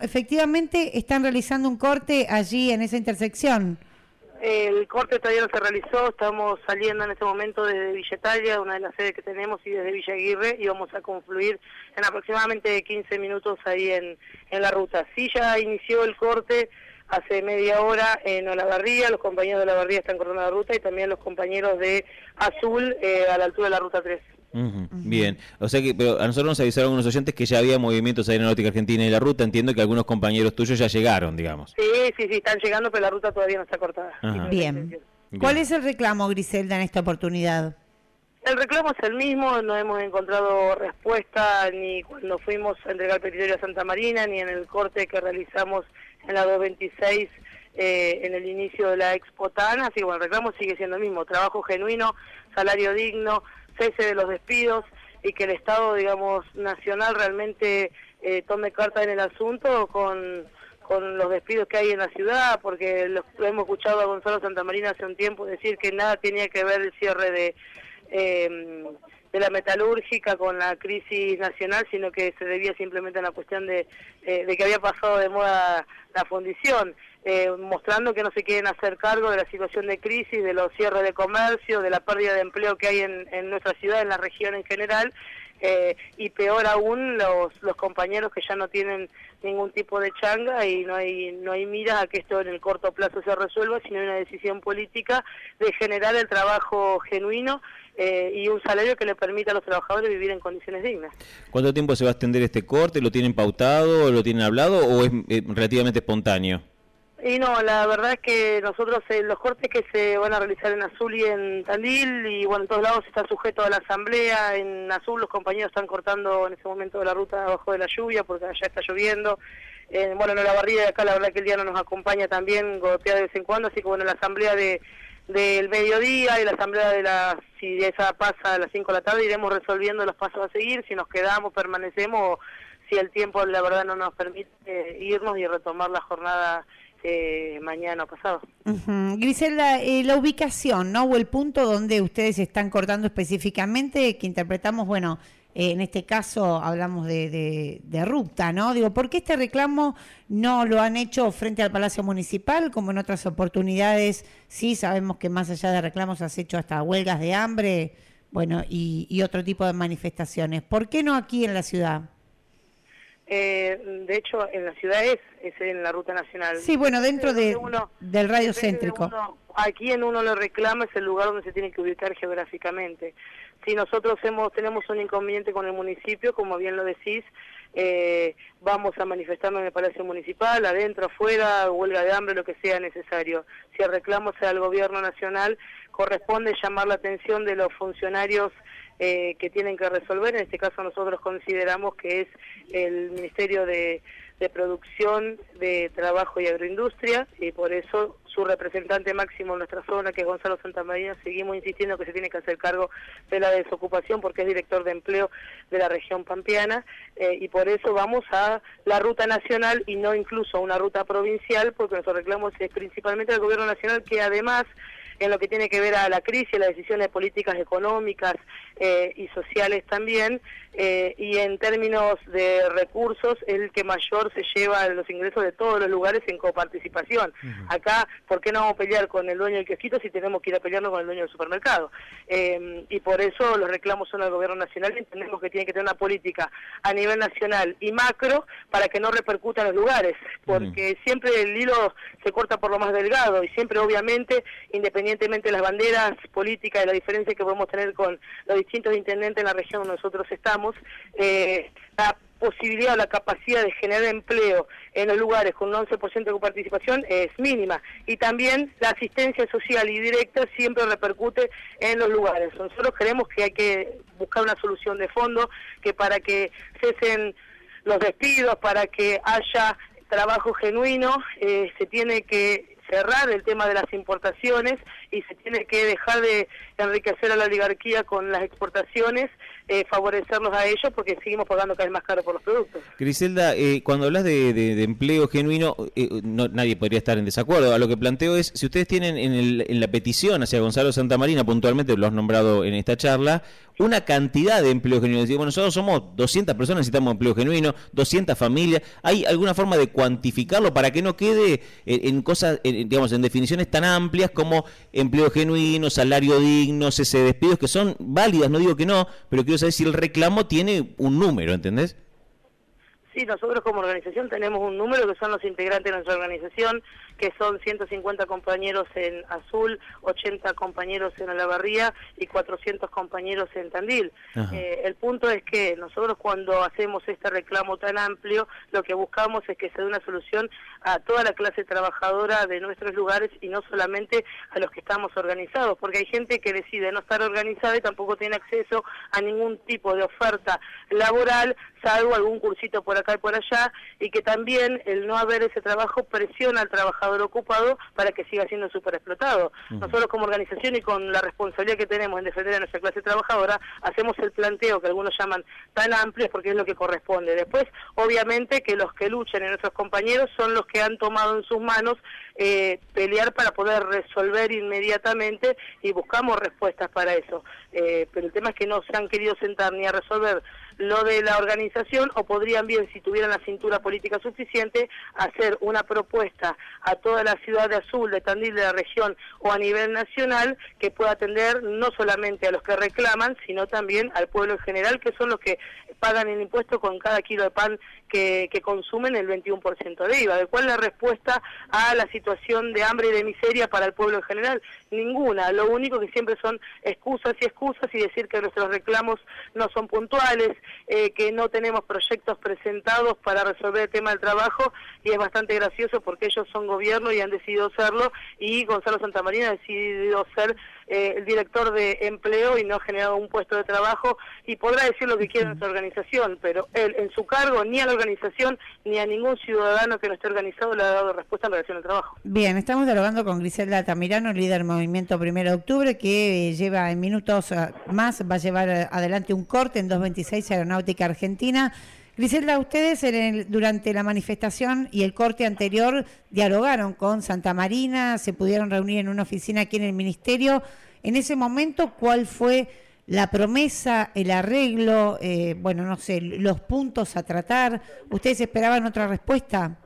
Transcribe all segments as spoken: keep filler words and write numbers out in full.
efectivamente están realizando un corte allí en esa intersección. El corte todavía no se realizó, estamos saliendo en este momento desde Villa Italia, una de las sedes que tenemos, y desde Villa Aguirre, y vamos a confluir en aproximadamente quince minutos ahí en, en la ruta. Sí, ya inició el corte hace media hora en Olavarría, los compañeros de Olavarría están cortando la ruta, y también los compañeros de Azul eh, a la altura de la ruta tres. Uh -huh. Uh -huh. Bien, o sea que pero a nosotros nos avisaron unos oyentes que ya había movimientos ahí en Aeronáutica Argentina y la ruta. Entiendo que algunos compañeros tuyos ya llegaron, digamos. Sí, sí, sí, están llegando, pero la ruta todavía no está cortada. Bien. Bien. ¿Cuál es el reclamo, Griselda, en esta oportunidad? El reclamo es el mismo, no hemos encontrado respuesta ni cuando fuimos a entregar el petitorio a Santa Marina, ni en el corte que realizamos en la dos veintiséis eh, en el inicio de la Expo TAN. Así que bueno, el reclamo sigue siendo el mismo: trabajo genuino, salario digno, cese de los despidos, y que el Estado, digamos, nacional realmente eh, tome carta en el asunto con, con los despidos que hay en la ciudad, porque lo, lo hemos escuchado a Gonzalo Santamarina hace un tiempo decir que nada tenía que ver el cierre de, eh, de la metalúrgica con la crisis nacional, sino que se debía simplemente a la cuestión de, eh, de que había pasado de moda la fundición. Eh, mostrando que no se quieren hacer cargo de la situación de crisis, de los cierres de comercio, de la pérdida de empleo que hay en, en nuestra ciudad, en la región en general, eh, y peor aún los, los compañeros que ya no tienen ningún tipo de changa, y no hay no hay miras a que esto en el corto plazo se resuelva, sino hay una decisión política de generar el trabajo genuino eh, y un salario que le permita a los trabajadores vivir en condiciones dignas. ¿Cuánto tiempo se va a extender este corte? ¿Lo tienen pautado, lo tienen hablado o es eh, relativamente espontáneo? Y no, la verdad es que nosotros eh, los cortes que se van a realizar en Azul y en Tandil, y bueno, en todos lados está sujeto a la asamblea. En Azul los compañeros están cortando en ese momento la ruta abajo de la lluvia, porque allá está lloviendo. Eh, bueno, en Olavarría de acá la verdad que el día no nos acompaña también, golpea de vez en cuando, así que bueno, la asamblea de del mediodía y la asamblea de la, si esa pasa a las cinco de la tarde, iremos resolviendo los pasos a seguir, si nos quedamos, permanecemos, o si el tiempo la verdad no nos permite eh, irnos y retomar la jornada Eh, mañana o pasado. Uh-huh. Griselda, eh, la ubicación, ¿no? O el punto donde ustedes están cortando específicamente, que interpretamos, bueno, eh, en este caso hablamos de, de, de ruta, ¿no? Digo, ¿por qué este reclamo no lo han hecho frente al Palacio Municipal, como en otras oportunidades? Sí, sabemos que más allá de reclamos has hecho hasta huelgas de hambre, bueno, y, y otro tipo de manifestaciones. ¿Por qué no aquí en la ciudad? Eh, de hecho, en la ciudad es, es en la ruta nacional. Sí, bueno, dentro de, uno, del radio céntrico. De uno, aquí en uno lo reclama, es el lugar donde se tiene que ubicar geográficamente. Si nosotros hemos, tenemos un inconveniente con el municipio, como bien lo decís, eh, vamos a manifestarnos en el Palacio Municipal, adentro, afuera, huelga de hambre, lo que sea necesario. Si el reclamo sea al gobierno nacional, corresponde llamar la atención de los funcionarios Eh, que tienen que resolver. En este caso nosotros consideramos que es el Ministerio de, de Producción, de Trabajo y Agroindustria, y por eso su representante máximo en nuestra zona, que es Gonzalo Santamarina, seguimos insistiendo que se tiene que hacer cargo de la desocupación, porque es director de empleo de la región pampeana, eh, y por eso vamos a la ruta nacional y no incluso a una ruta provincial, porque nuestro reclamo es principalmente al gobierno nacional, que además en lo que tiene que ver a la crisis, las decisiones políticas, económicas eh, y sociales también, eh, y en términos de recursos, el que mayor se lleva los ingresos de todos los lugares en coparticipación. Uh-huh. Acá, ¿por qué no vamos a pelear con el dueño del kiosquito si tenemos que ir a pelearnos con el dueño del supermercado? Eh, y por eso los reclamos son al gobierno nacional, y entendemos que tiene que tener una política a nivel nacional y macro para que no repercuta en los lugares, porque uh-huh. siempre el hilo se corta por lo más delgado, y siempre obviamente, independientemente de las banderas políticas, de la diferencia que podemos tener con los distintos intendentes en la región donde nosotros estamos, eh, la posibilidad o la capacidad de generar empleo en los lugares con un once por ciento de participación es mínima, y también la asistencia social y directa siempre repercute en los lugares. Nosotros creemos que hay que buscar una solución de fondo, que para que cesen los despidos, para que haya trabajo genuino, eh, se tiene que cerrar el tema de las importaciones y se tiene que dejar de enriquecer a la oligarquía con las exportaciones, eh, favorecerlos a ellos porque seguimos pagando cada vez más caro por los productos. Griselda, eh, cuando hablas de, de, de empleo genuino, eh, no, nadie podría estar en desacuerdo. A lo que planteo es, si ustedes tienen en, el, en la petición hacia Gonzalo Santamarina, puntualmente lo has nombrado en esta charla, una cantidad de empleo genuino. Decimos, bueno, nosotros somos doscientas personas, necesitamos empleo genuino, doscientas familias. ¿Hay alguna forma de cuantificarlo para que no quede en, en cosas, en, digamos, en definiciones tan amplias como empleo genuino, salario digno, cese de despidos, que son válidas, no digo que no, pero quiero saber si el reclamo tiene un número, ¿entendés? Sí, nosotros como organización tenemos un número que son los integrantes de nuestra organización, que son ciento cincuenta compañeros en Azul, ochenta compañeros en Olavarría y cuatrocientos compañeros en Tandil. Eh, el punto es que nosotros cuando hacemos este reclamo tan amplio, lo que buscamos es que se dé una solución a toda la clase trabajadora de nuestros lugares y no solamente a los que estamos organizados, porque hay gente que decide no estar organizada y tampoco tiene acceso a ningún tipo de oferta laboral, salvo algún cursito por acá y por allá, y que también el no haber ese trabajo presiona al trabajador ocupado para que siga siendo súper explotado. Uh-huh. Nosotros como organización y con la responsabilidad que tenemos en defender a nuestra clase trabajadora, hacemos el planteo que algunos llaman tan amplio porque es lo que corresponde. Después, obviamente, que los que luchan en nuestros compañeros son los que han tomado en sus manos eh, pelear para poder resolver inmediatamente y buscamos respuestas para eso. Eh, pero el tema es que no se han querido sentar ni a resolver lo de la organización, o podrían bien, si tuvieran la cintura política suficiente, hacer una propuesta a toda la ciudad de Azul, de Tandil, de la región o a nivel nacional, que pueda atender no solamente a los que reclaman, sino también al pueblo en general, que son los que pagan el impuesto con cada kilo de pan que, que consumen el veintiuno por ciento de I V A. ¿De cuál es la respuesta a la situación de hambre y de miseria para el pueblo en general? Ninguna. Lo único que siempre son excusas y excusas y decir que nuestros reclamos no son puntuales, eh, que no tenemos proyectos presentados para resolver el tema del trabajo, y es bastante gracioso porque ellos son gobierno y han decidido serlo, y Gonzalo Santamarina ha decidido ser eh, el director de empleo y no ha generado un puesto de trabajo, y podrá decir lo que quiera nuestra organización, pero él en su cargo ni a la organización ni a ningún ciudadano que no esté organizado le ha dado respuesta en relación al trabajo. Bien, estamos dialogando con Griselda Altamirano, líder del Movimiento Primero de Octubre, que lleva en minutos más, va a llevar adelante un corte en doscientos veintiséis Aeronáutica Argentina. Griselda, ustedes en el, durante la manifestación y el corte anterior dialogaron con Santamarina, se pudieron reunir en una oficina aquí en el Ministerio. En ese momento, ¿cuál fue la promesa, el arreglo, eh, bueno, no sé, los puntos a tratar? ¿Ustedes esperaban otra respuesta?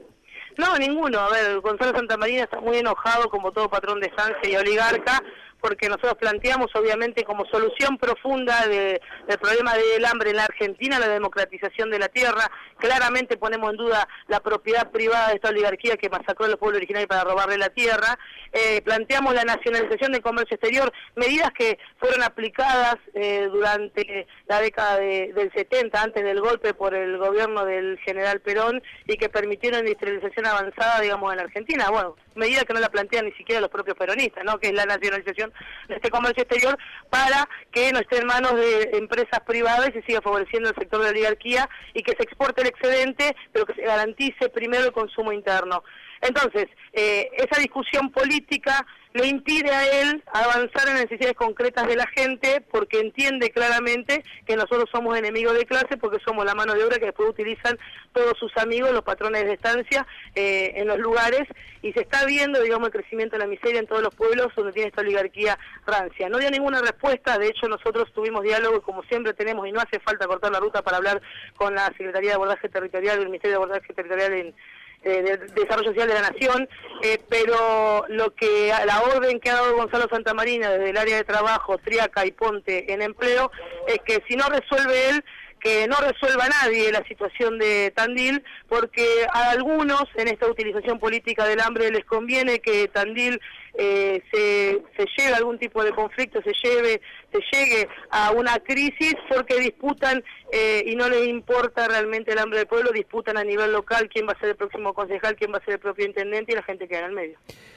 No, ninguno. A ver, Gonzalo Santamarina está muy enojado, como todo patrón de estancia y oligarca, porque nosotros planteamos, obviamente, como solución profunda de, del problema del hambre en la Argentina, la democratización de la tierra. Claramente ponemos en duda la propiedad privada de esta oligarquía que masacró a los pueblos originarios para robarle la tierra. Eh, planteamos la nacionalización del comercio exterior, medidas que fueron aplicadas eh, durante la década de, del setenta, antes del golpe por el gobierno del general Perón, y que permitieron industrialización avanzada, digamos, en la Argentina. Bueno, medida que no la plantean ni siquiera los propios peronistas, ¿no? Que es la nacionalización de este comercio exterior para que no esté en manos de empresas privadas y se siga favoreciendo el sector de la oligarquía y que se exporte el excedente, pero que se garantice primero el consumo interno. Entonces, eh, esa discusión política le impide a él avanzar en necesidades concretas de la gente, porque entiende claramente que nosotros somos enemigos de clase, porque somos la mano de obra que después utilizan todos sus amigos, los patrones de estancia, eh, en los lugares, y se está viendo, digamos, el crecimiento de la miseria en todos los pueblos donde tiene esta oligarquía rancia. No dio ninguna respuesta. De hecho, nosotros tuvimos diálogo, como siempre tenemos, y no hace falta cortar la ruta para hablar con la Secretaría de Abordaje Territorial, del Ministerio de Abordaje Territorial en Eh, de Desarrollo Social de la Nación, eh, pero lo que la orden que ha dado Gonzalo Santamarina desde el área de trabajo, Triaca y Ponte en empleo, es que si no resuelve él, que no resuelva nadie la situación de Tandil, porque a algunos en esta utilización política del hambre les conviene que Tandil eh, se, se lleve a algún tipo de conflicto, se lleve, se llegue a una crisis, porque disputan eh, y no les importa realmente el hambre del pueblo, disputan a nivel local quién va a ser el próximo concejal, quién va a ser el propio intendente, y la gente queda en el medio.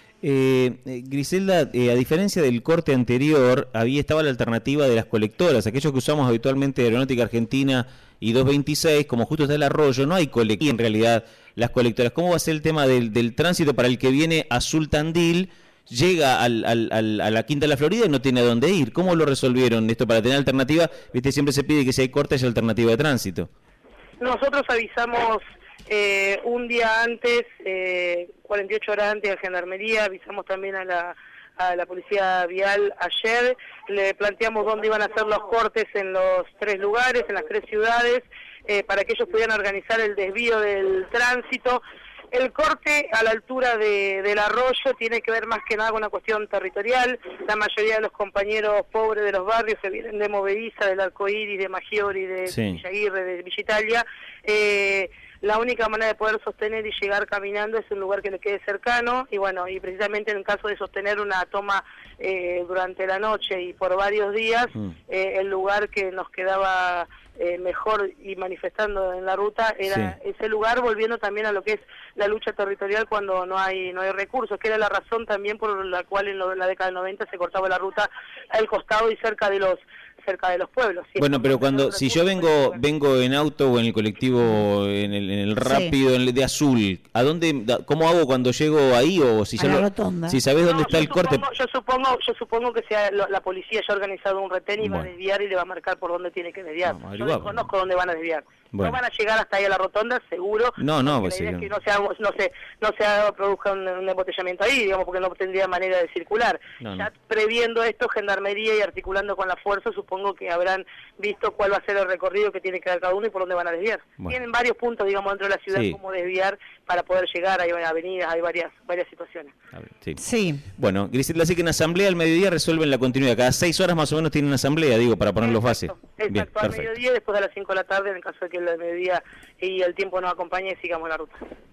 Eh, eh, Griselda, eh, a diferencia del corte anterior, había estaba la alternativa de las colectoras, aquellos que usamos habitualmente Aeronáutica Argentina y doscientos veintiséis, como justo está el Arroyo, no hay colectiva en realidad las colectoras. ¿Cómo va a ser el tema del, del tránsito para el que viene a Sultandil, llega al, al, al, a la Quinta de la Florida y no tiene a dónde ir? ¿Cómo lo resolvieron esto para tener alternativa? Viste, siempre se pide que si hay corte haya alternativa de tránsito. Nosotros avisamos eh, un día antes, eh, cuarenta y ocho horas antes a Gendarmería, avisamos también a la, a la Policía Vial ayer, le planteamos dónde iban a hacer los cortes en los tres lugares, en las tres ciudades, eh, para que ellos pudieran organizar el desvío del tránsito. El corte a la altura de, del arroyo tiene que ver más que nada con una cuestión territorial. La mayoría de los compañeros pobres de los barrios que vienen de Movediza, del Arcoíris, de Maggiore, de sí. Villa Aguirre, de Villa Italia, eh, la única manera de poder sostener y llegar caminando es un lugar que le quede cercano, y bueno, y precisamente en el caso de sostener una toma eh, durante la noche y por varios días, mm. eh, el lugar que nos quedaba eh, mejor y manifestando en la ruta era sí. ese lugar, volviendo también a lo que es la lucha territorial cuando no hay no hay recursos, que era la razón también por la cual en, lo, en la década del noventa se cortaba la ruta al costado y cerca de los cerca de los pueblos. ¿Sí? Bueno, pero cuando si yo vengo vengo en auto o en el colectivo, en el, en el rápido, sí. en el de azul, ¿a dónde, cómo hago cuando llego ahí? O si, a ya la lo, rotonda. Si sabés dónde no, está el supongo, corte. Yo supongo yo supongo que sea lo, la policía ya ha organizado un retén y bueno. va a desviar y le va a marcar por dónde tiene que desviar. No, yo no conozco dónde van a desviar. Bueno. No van a llegar hasta ahí a la rotonda, seguro. No, no, pues la sí. idea es que no se, haga, no se, no se haga, produzca un, un embotellamiento ahí, digamos, porque no tendría manera de circular. No, ya no. previendo esto, Gendarmería y articulando con la fuerza, supongo que habrán visto cuál va a ser el recorrido que tiene que dar cada uno y por dónde van a desviar. Bueno. Tienen varios puntos, digamos, dentro de la ciudad, sí. cómo desviar para poder llegar. Hay avenidas, hay varias varias situaciones. Sí. sí. Bueno, Griselda, así que en asamblea al mediodía resuelven la continuidad. Cada seis horas más o menos tienen una asamblea, digo, para poner los bases. Exacto, Bien, al mediodía, después de las cinco de la tarde, en el caso de que el mediodía y el tiempo nos acompañe, sigamos la ruta.